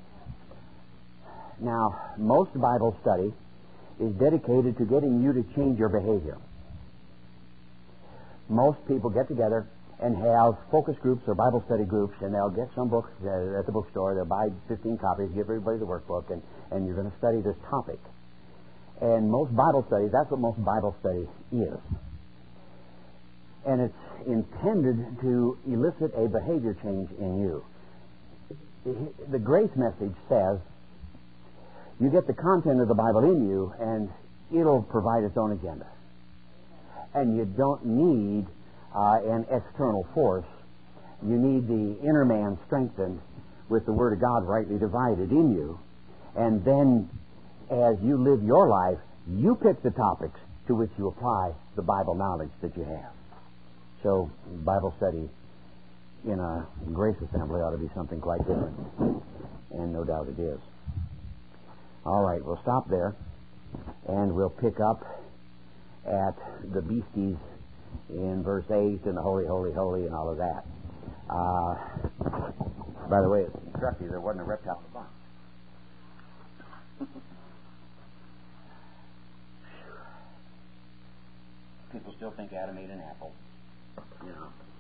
Now, most Bible study is dedicated to getting you to change your behavior. Most people get together and have focus groups or Bible study groups, and they'll get some books uh, at the bookstore. They'll buy fifteen copies, give everybody the workbook, and, and you're going to study this topic. And most Bible studies, that's what most Bible study is. And it's intended to elicit a behavior change in you. The grace message says, you get the content of the Bible in you, and it'll provide its own agenda. And you don't need uh, an external force. You need the inner man strengthened with the Word of God rightly divided in you. And then, as you live your life, you pick the topics to which you apply the Bible knowledge that you have. So, Bible study in a grace assembly ought to be something quite different. And no doubt it is. All right, we'll stop there, and we'll pick up at the beasties in verse eight and the holy, holy, holy and all of that. Uh, by the way, it's instructive. There wasn't a reptile in the box. People still think Adam ate an apple. You know.